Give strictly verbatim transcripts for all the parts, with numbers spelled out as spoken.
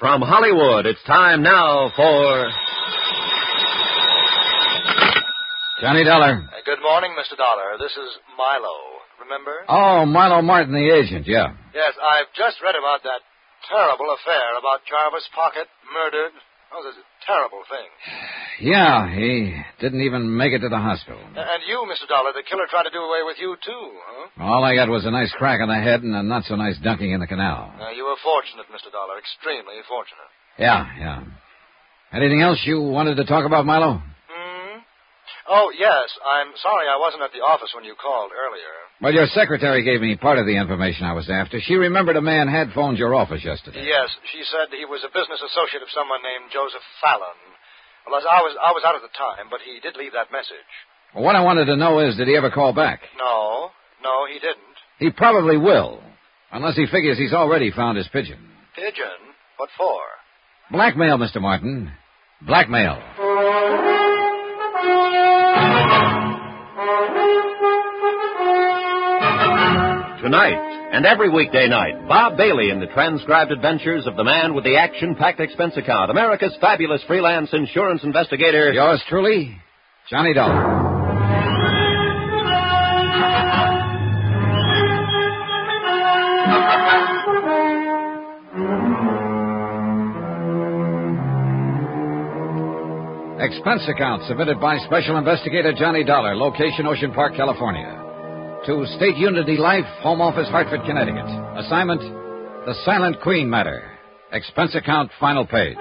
From Hollywood, it's time now for... Johnny Dollar. Uh, good morning, Mister Dollar. This is Milo. Remember? Oh, Milo Martin, the agent, yeah. Yes, I've just read about that terrible affair about Jarvis Pocket murdered. Oh, this is a terrible thing. Yeah, he didn't even make it to the hospital. Uh, and you, Mister Dollar, the killer tried to do away with you, too, huh? All I got was a nice crack on the head and a not-so-nice dunking in the canal. Uh, you were fortunate, Mister Dollar, extremely fortunate. Yeah, yeah. Anything else you wanted to talk about, Milo? Hmm? Oh, yes. I'm sorry I wasn't at the office when you called earlier. Well, your secretary gave me part of the information I was after. She remembered a man had phoned your office yesterday. Yes, she said he was a business associate of someone named Joseph Fallon. Well, I was, I was out at the time, but he did leave that message. Well, what I wanted to know is, did he ever call back? No, no, he didn't. He probably will, unless he figures he's already found his pigeon. Pigeon? What for? Blackmail, Mister Martin. Blackmail. Tonight, and every weekday night, Bob Bailey in the transcribed adventures of the man with the action-packed expense account, America's fabulous freelance insurance investigator. Yours truly, Johnny Dollar. Expense account submitted by Special Investigator Johnny Dollar, location Ocean Park, California. To State Unity Life, Home Office, Hartford, Connecticut. Assignment, The Silent Queen Matter. Expense account, final page.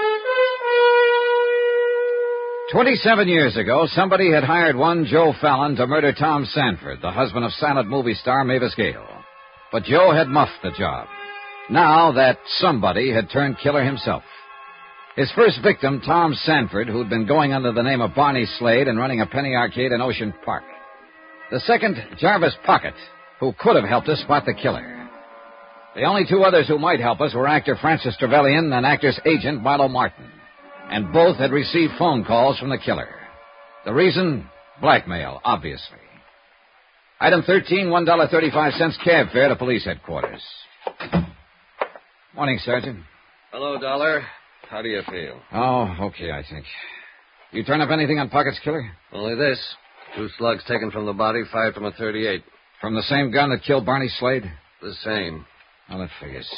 Twenty-seven years ago, somebody had hired one Joe Fallon to murder Tom Sanford, the husband of silent movie star Mavis Gale. But Joe had muffed the job. Now that somebody had turned killer himself. His first victim, Tom Sanford, who'd been going under the name of Barney Slade and running a penny arcade in Ocean Park. The second, Jarvis Pocket, who could have helped us spot the killer. The only two others who might help us were actor Francis Trevelyan and actor's agent, Milo Martin. And both had received phone calls from the killer. The reason? Blackmail, obviously. Item thirteen, one dollar and thirty-five cents cab fare to police headquarters. Morning, Sergeant. Hello, Dollar. How do you feel? Oh, okay, I think. You turn up anything on Pocket's killer? Only this. Two slugs taken from the body, fired from a thirty-eight. From the same gun that killed Barney Slade? The same. Well, that figures.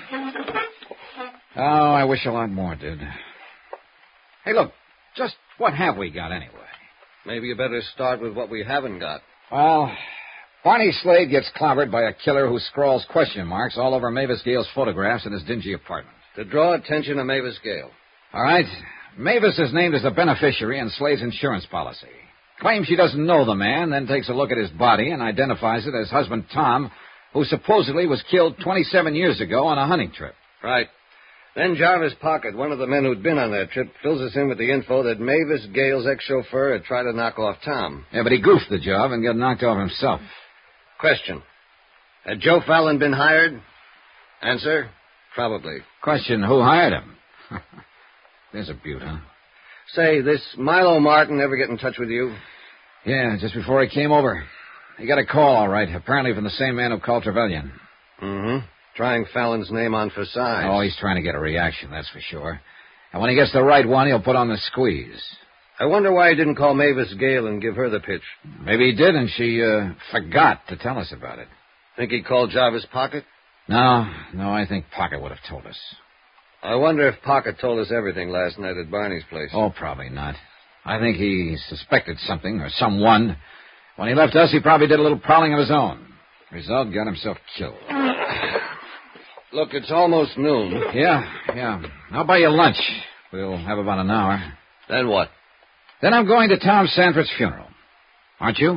Oh, I wish a lot more did. Hey, look, just what have we got anyway? Maybe you better start with what we haven't got. Well, Barney Slade gets clobbered by a killer who scrawls question marks all over Mavis Gale's photographs in his dingy apartment. To draw attention to Mavis Gale. All right. Mavis is named as the beneficiary in Slade's insurance policy. Claims she doesn't know the man, then takes a look at his body and identifies it as husband Tom, who supposedly was killed twenty-seven years ago on a hunting trip. Right. Then Jarvis Pocket, one of the men who'd been on that trip, fills us in with the info that Mavis Gale's ex-chauffeur had tried to knock off Tom. Yeah, but he goofed the job and got knocked off himself. Question. Had Joe Fallon been hired? Answer, probably. Question, who hired him? There's a beaut, huh? Say, this Milo Martin ever get in touch with you? Yeah, just before he came over. He got a call, all right, apparently from the same man who called Trevelyan. Mm-hmm. Trying Fallon's name on for size. Oh, he's trying to get a reaction, that's for sure. And when he gets the right one, he'll put on the squeeze. I wonder why he didn't call Mavis Gale and give her the pitch. Maybe he did, and she uh, forgot to tell us about it. Think he called Jarvis Pocket? No, no, I think Pocket would have told us. I wonder if Pocket told us everything last night at Barney's place. Oh, probably not. I think he suspected something or someone. When he left us, he probably did a little prowling of his own. Result, got himself killed. Look, it's almost noon. Yeah, yeah. I'll buy you lunch. We'll have about an hour. Then what? Then I'm going to Tom Sanford's funeral. Aren't you?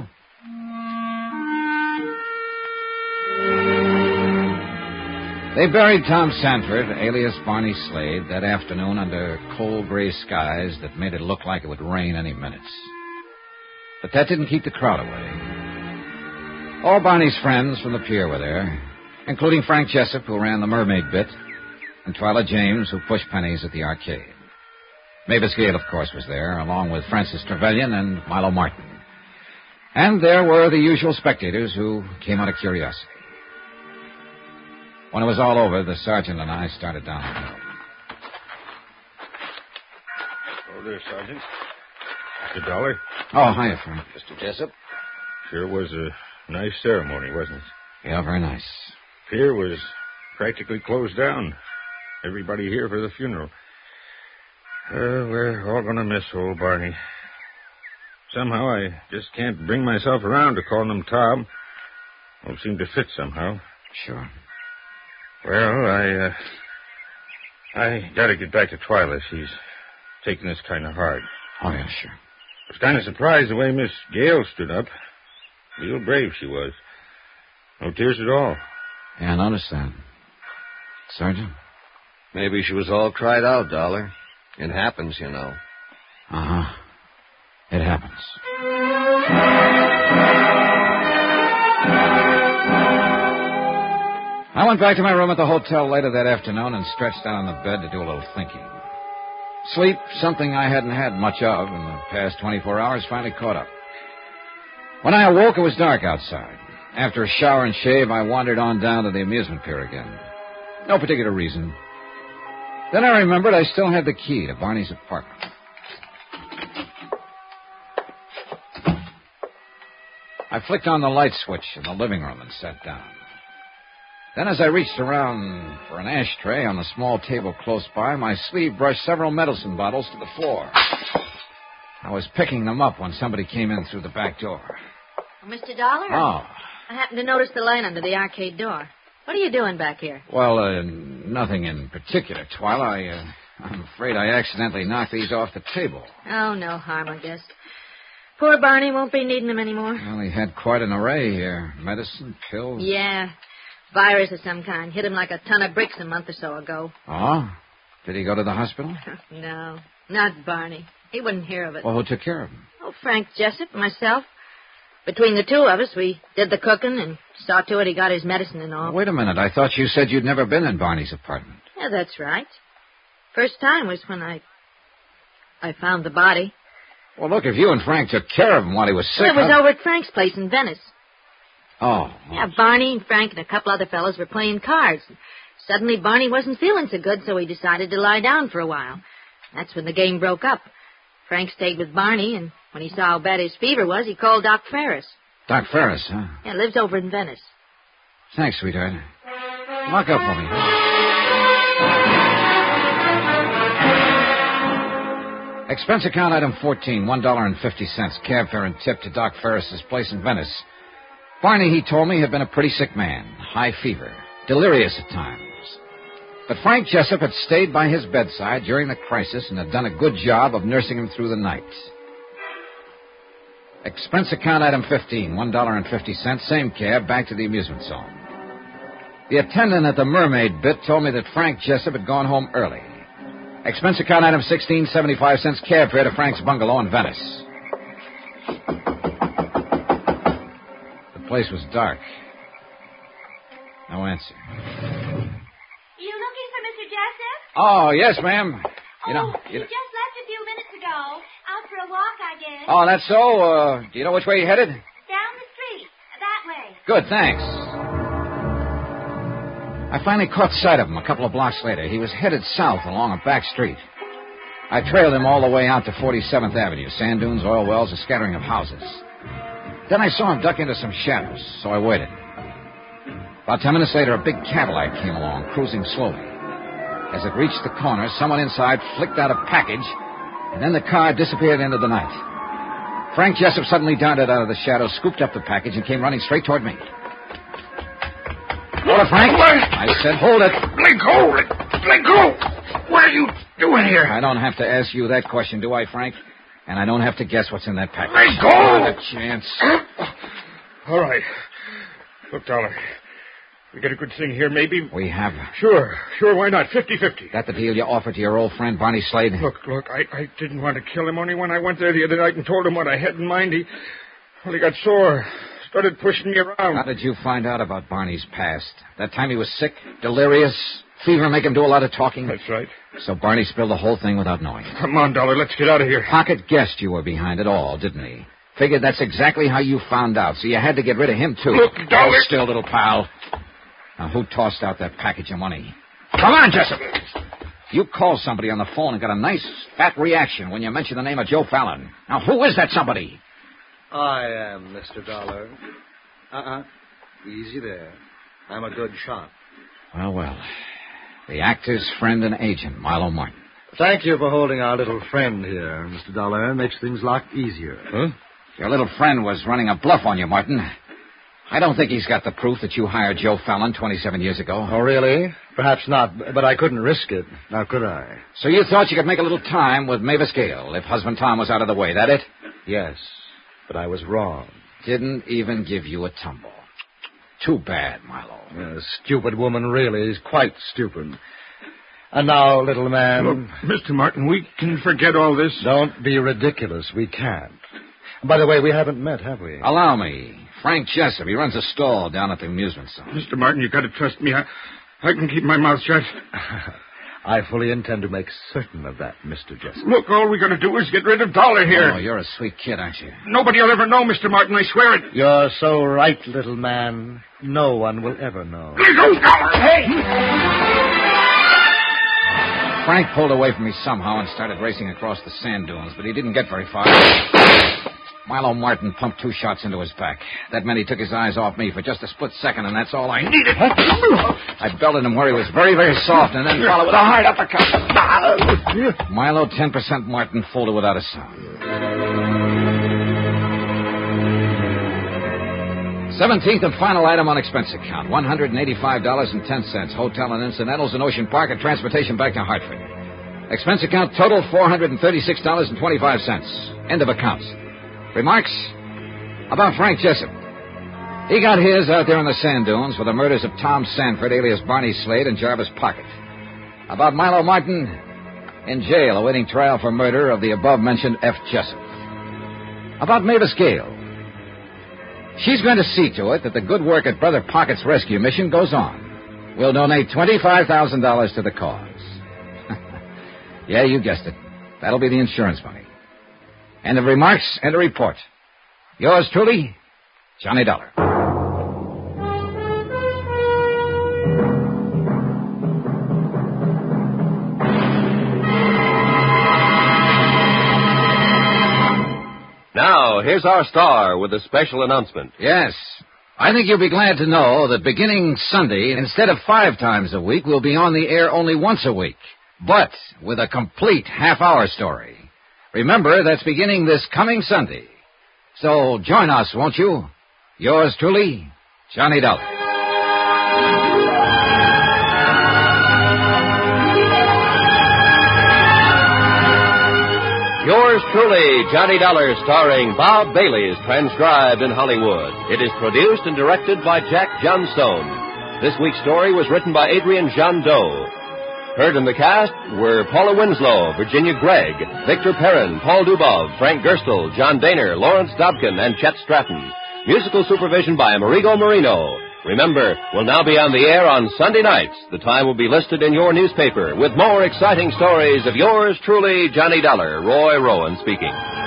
They buried Tom Sanford, alias Barney Slade, that afternoon under cold gray skies that made it look like it would rain any minutes. But that didn't keep the crowd away. All Barney's friends from the pier were there, including Frank Jessup, who ran the mermaid bit, and Twyla James, who pushed pennies at the arcade. Mavis Gale, of course, was there, along with Francis Trevelyan and Milo Martin. And there were the usual spectators who came out of curiosity. When it was all over, the sergeant and I started down the hill. Hello there, Sergeant. Mister Dollar. Oh, hiya, Frank. Mister Jessup? Sure was a nice ceremony, wasn't it? Yeah, very nice. Pier was practically closed down. Everybody here for the funeral. Uh, we're all going to miss old Barney. Somehow I just can't bring myself around to calling him Tom. Won't seem to fit somehow. Sure. Well, I, uh... I gotta get back to Twyla. She's taking this kind of hard. Oh, yeah, sure. I was kind of surprised the way Miss Gale stood up. Real brave she was. No tears at all. Yeah, I noticed that. Sergeant? Maybe she was all cried out, Dollar. It happens, you know. Uh-huh. It happens. I went back to my room at the hotel later that afternoon and stretched out on the bed to do a little thinking. Sleep, something I hadn't had much of in the past twenty-four hours, finally caught up. When I awoke, it was dark outside. After a shower and shave, I wandered on down to the amusement pier again. No particular reason. Then I remembered I still had the key to Barney's apartment. I flicked on the light switch in the living room and sat down. Then as I reached around for an ashtray on the small table close by, my sleeve brushed several medicine bottles to the floor. I was picking them up when somebody came in through the back door. Oh, Mister Dollar? Oh. I happened to notice the line under the arcade door. What are you doing back here? Well, uh, nothing in particular, Twyla. I, uh, I'm afraid I accidentally knocked these off the table. Oh, no harm, I guess. Poor Barney won't be needing them anymore. Well, he had quite an array here. Medicine, pills. Yeah. Virus of some kind. Hit him like a ton of bricks a month or so ago. Oh? Did he go to the hospital? No, not Barney. He wouldn't hear of it. Well, who took care of him? Oh, Frank Jessup and myself. Between the two of us, we did the cooking and saw to it he got his medicine and all. Well, wait a minute. I thought you said you'd never been in Barney's apartment. Yeah, that's right. First time was when I... I found the body. Well, look, if you and Frank took care of him while he was sick... Well, it was how... over at Frank's place in Venice. Oh. Yeah, Barney and Frank and a couple other fellows were playing cards. Suddenly, Barney wasn't feeling so good, so he decided to lie down for a while. That's when the game broke up. Frank stayed with Barney, and when he saw how bad his fever was, he called Doc Ferris. Doc Ferris, huh? Yeah, lives over in Venice. Thanks, sweetheart. Lock up for me. Expense account item fourteen, one dollar and fifty cents. Cab fare and tip to Doc Ferris's place in Venice. Barney, he told me, had been a pretty sick man. High fever. Delirious at times. But Frank Jessup had stayed by his bedside during the crisis and had done a good job of nursing him through the night. Expense account item fifteen, one dollar and fifty cents. Same cab, back to the amusement zone. The attendant at the Mermaid bit told me that Frank Jessup had gone home early. Expense account item sixteen, seventy-five cents. Cab fare to Frank's bungalow in Venice. The place was dark. No answer. You looking for Mister Jessup? Oh, yes, ma'am. You know, oh, you he know... just left a few minutes ago. Out for a walk, I guess. Oh, that's so? Uh, do you know which way he headed? Down the street. That way. Good, thanks. I finally caught sight of him a couple of blocks later. He was headed south along a back street. I trailed him all the way out to forty-seventh Avenue. Sand dunes, oil wells, a scattering of houses. Then I saw him duck into some shadows, so I waited. About ten minutes later, a big Cadillac came along, cruising slowly. As it reached the corner, someone inside flicked out a package, and then the car disappeared into the night. Frank Jessup suddenly darted out of the shadows, scooped up the package, and came running straight toward me. Hold it, Frank. I said, hold it. Let go. Let, let go. What are you doing here? I don't have to ask you that question, do I, Frank? And I don't have to guess what's in that package. Let go. Not a chance. All right. Look, Dollar. We get a good thing here, maybe. We have. Sure. Sure, why not? Fifty-fifty. That the deal you offered to your old friend, Barney Slade? Look, look, I, I didn't want to kill him. Only when I went there the other night and told him what I had in mind, he... Well, he got sore. Started pushing me around. How did you find out about Barney's past? That time he was sick, delirious, fever make him do a lot of talking? That's right. So Barney spilled the whole thing without knowing. Come on, Dollar, let's get out of here. Pocket guessed you were behind it all, didn't he? Figured that's exactly how you found out, so you had to get rid of him, too. Look, Dollar... Hold still, little pal. Now, who tossed out that package of money? Come on, Jessup. You called somebody on the phone and got a nice, fat reaction when you mentioned the name of Joe Fallon. Now, who is that somebody? I am, Mister Dollar. Uh-uh. Easy there. I'm a good shot. Well, well. The actor's friend and agent, Milo Martin. Thank you for holding our little friend here, Mister Dollar. It makes things a lot easier. Huh? Your little friend was running a bluff on you, Martin. I don't think he's got the proof that you hired Joe Fallon twenty-seven years ago. Oh, really? Perhaps not, but I couldn't risk it. Now, could I? So you thought you could make a little time with Mavis Gale if husband Tom was out of the way, that it? Yes, but I was wrong. Didn't even give you a tumble. Too bad, Milo. A stupid woman really is quite stupid. And now, little man... Look, Mister Martin, we can forget all this. Don't be ridiculous. We can't. By the way, we haven't met, have we? Allow me. Frank Jessup. He runs a stall down at the amusement zone. Mister Martin, you've got to trust me. I, I can keep my mouth shut. I fully intend to make certain of that, Mister Jessup. Look, all we got to do is get rid of Dollar here. Oh, you're a sweet kid, aren't you? Nobody will ever know, Mister Martin, I swear it. You're so right, little man. No one will ever know. There goes Dollar. Hey! Frank pulled away from me somehow and started racing across the sand dunes, but he didn't get very far. Milo Martin pumped two shots into his back. That meant he took his eyes off me for just a split second, and that's all I needed. I belted him where he was very, very soft, and then followed with a hard uppercut. Milo, ten percent Martin, folded without a sound. Seventeenth and final item on expense account, one hundred eighty-five dollars and ten cents. Hotel and incidentals in Ocean Park and transportation back to Hartford. Expense account total, four hundred thirty-six dollars and twenty-five cents. End of accounts. Remarks? About Frank Jessup. He got his out there in the sand dunes for the murders of Tom Sanford, alias Barney Slade, and Jarvis Pocket. About Milo Martin, in jail awaiting trial for murder of the above-mentioned F. Jessup. About Mavis Gale. She's going to see to it that the good work at Brother Pocket's rescue mission goes on. We'll donate twenty-five thousand dollars to the cause. Yeah, you guessed it. That'll be the insurance money. End of remarks and a report. Yours truly, Johnny Dollar. Now, here's our star with a special announcement. Yes. I think you'll be glad to know that beginning Sunday, instead of five times a week, we'll be on the air only once a week, but with a complete half-hour story. Remember, that's beginning this coming Sunday. So join us, won't you? Yours truly, Johnny Dollar. Yours truly, Johnny Dollar, starring Bob Bailey, is transcribed in Hollywood. It is produced and directed by Jack Johnstone. This week's story was written by Adrian Jandot. Heard in the cast were Paula Winslow, Virginia Gregg, Victor Perrin, Paul Dubov, Frank Gerstle, John Daner, Lawrence Dobkin, and Chet Stratton. Musical supervision by Amerigo Marino. Remember, we'll now be on the air on Sunday nights. The time will be listed in your newspaper with more exciting stories of yours truly, Johnny Dollar. Roy Rowan speaking.